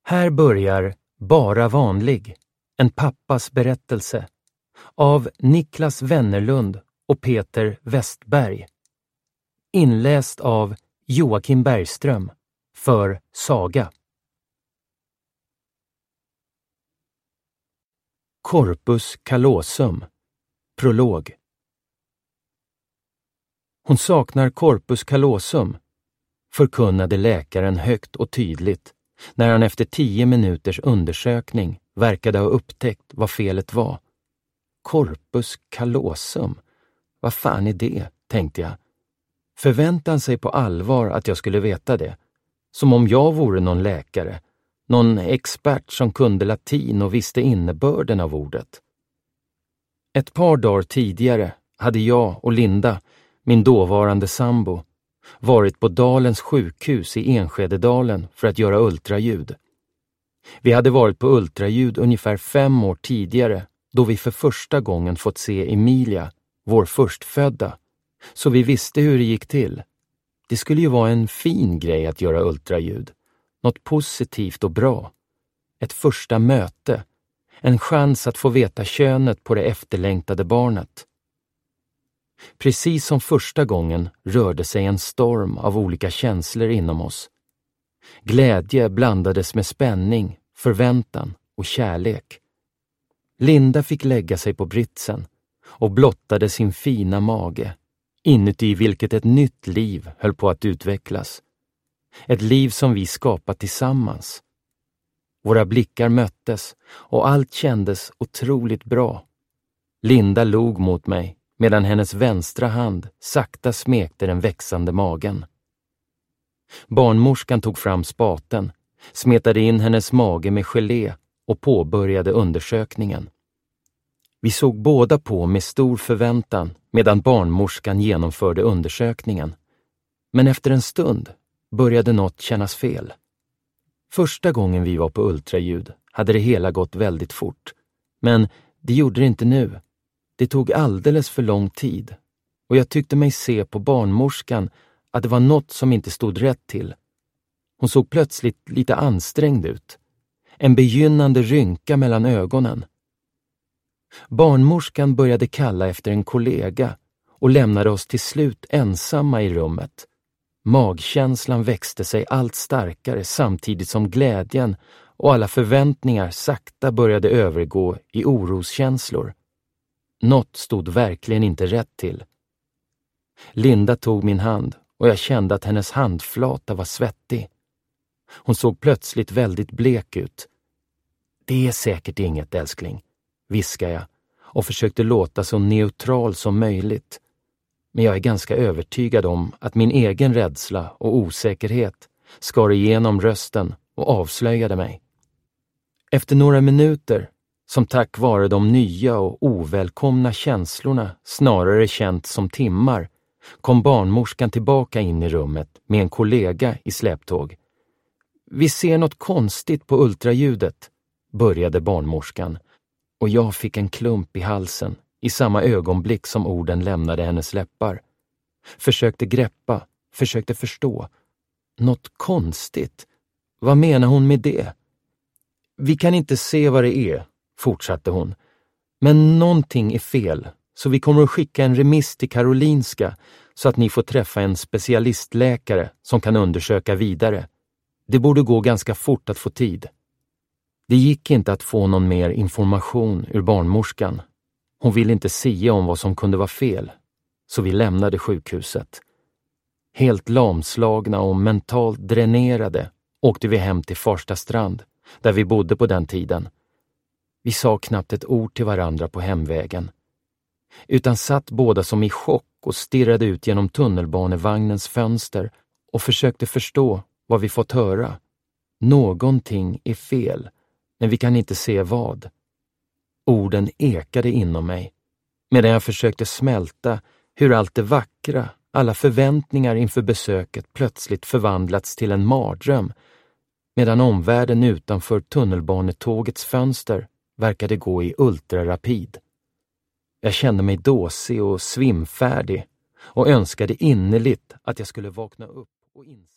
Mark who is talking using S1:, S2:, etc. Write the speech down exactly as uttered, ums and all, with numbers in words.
S1: Här börjar Bara vanlig, en pappas berättelse av Niklas Wennerlund och Peter Westberg. Inläst av Joakim Bergström för Saga. Corpus callosum. Prolog. Hon saknar corpus callosum, förkunnade läkaren högt och tydligt när han efter tio minuters undersökning verkade ha upptäckt vad felet var. Corpus callosum? Vad fan är det, tänkte jag. Förväntade han sig på allvar att jag skulle veta det? Som om jag vore någon läkare, någon expert som kunde latin och visste innebörden av ordet. Ett par dagar tidigare hade jag och Linda, min dåvarande sambo, varit på Dalens sjukhus i Enskededalen för att göra ultraljud. Vi hade varit på ultraljud ungefär fem år tidigare då vi för första gången fått se Emilia, vår förstfödda, så vi visste hur det gick till. Det skulle ju vara en fin grej att göra ultraljud. Något positivt och bra. Ett första möte. En chans att få veta könet på det efterlängtade barnet. Precis som första gången rörde sig en storm av olika känslor inom oss. Glädje blandades med spänning, förväntan och kärlek. Linda fick lägga sig på britsen och blottade sin fina mage, inuti vilket ett nytt liv höll på att utvecklas. Ett liv som vi skapat tillsammans. Våra blickar möttes och allt kändes otroligt bra. Linda log mot mig medan hennes vänstra hand sakta smekte den växande magen. Barnmorskan tog fram spaten, smetade in hennes mage med gelé och påbörjade undersökningen. Vi såg båda på med stor förväntan medan barnmorskan genomförde undersökningen. Men efter en stund började något kännas fel. Första gången vi var på ultraljud hade det hela gått väldigt fort. Men det gjorde det inte nu. Det tog alldeles för lång tid. Och jag tyckte mig se på barnmorskan att det var något som inte stod rätt till. Hon såg plötsligt lite ansträngd ut. En begynnande rynka mellan ögonen. Barnmorskan började kalla efter en kollega och lämnade oss till slut ensamma i rummet. Magkänslan växte sig allt starkare samtidigt som glädjen och alla förväntningar sakta började övergå i oroskänslor. Något stod verkligen inte rätt till. Linda tog min hand och jag kände att hennes handflata var svettig. Hon såg plötsligt väldigt blek ut. Det är säkert inget, älskling, viskade jag och försökte låta så neutral som möjligt. Men jag är ganska övertygad om att min egen rädsla och osäkerhet skar igenom rösten och avslöjade mig. Efter några minuter, som tack vare de nya och ovälkomna känslorna snarare känt som timmar, kom barnmorskan tillbaka in i rummet med en kollega i släptåg. Vi ser något konstigt på ultraljudet, började barnmorskan, och jag fick en klump i halsen i samma ögonblick som orden lämnade hennes läppar. Försökte greppa, försökte förstå. Något konstigt? Vad menar hon med det? Vi kan inte se vad det är, fortsatte hon. Men någonting är fel, så vi kommer att skicka en remiss till Karolinska så att ni får träffa en specialistläkare som kan undersöka vidare. Det borde gå ganska fort att få tid. Det gick inte att få någon mer information ur barnmorskan. Hon ville inte säga om vad som kunde vara fel, så vi lämnade sjukhuset. Helt lamslagna och mentalt dränerade åkte vi hem till Farstastrand, där vi bodde på den tiden. Vi sa knappt ett ord till varandra på hemvägen. Utan satt båda som i chock och stirrade ut genom tunnelbanevagnens fönster och försökte förstå vad vi fått höra. Någonting är fel, men vi kan inte se vad. Orden ekade inom mig, medan jag försökte smälta hur allt det vackra, alla förväntningar inför besöket plötsligt förvandlats till en mardröm, medan omvärlden utanför tunnelbanetågets fönster verkade gå i ultrarapid. Jag kände mig dåsig och svimfärdig och önskade innerligt att jag skulle vakna upp och inse